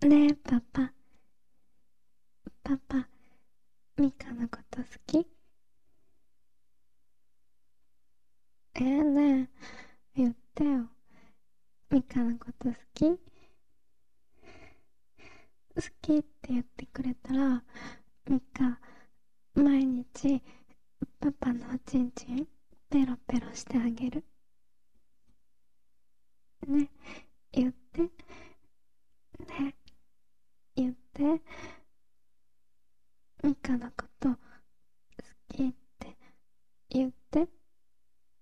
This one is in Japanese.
ねえパパ、パパ、ミカのこと好き？ねえ、言ってよ。ミカのこと好き？好きって言ってくれたら、ミカ、毎日、パパのおちんちん、ペロペロしてあげる。ね、言って。ね、言って。ミカのこ